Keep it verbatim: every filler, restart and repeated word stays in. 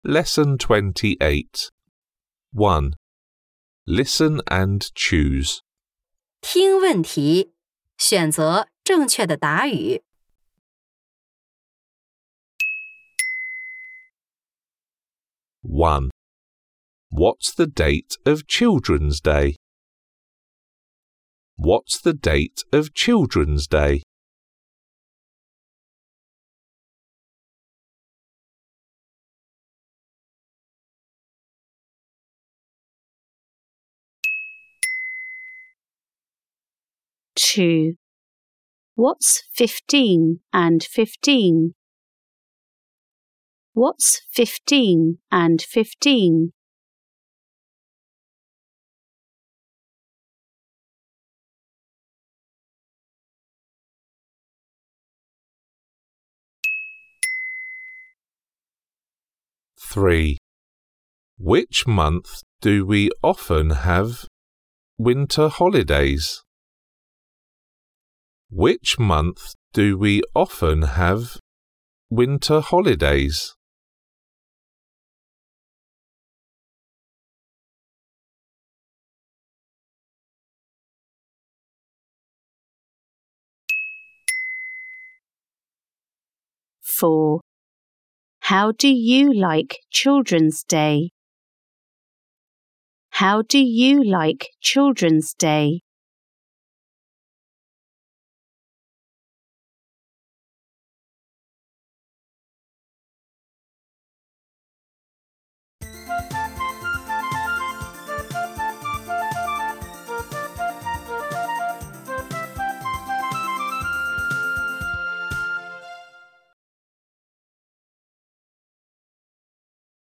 Lesson twenty-eight. one. Listen and choose. 听问题，选择正确的答语。 one. What's the date of Children's Day? What's the date of Children's Day? two. What's fifteen and fifteen? What's fifteen and fifteen? three. Which month do we often have winter holidays? Which month do we often have winter holidays? four. How do you like Children's Day? How do you like Children's Day?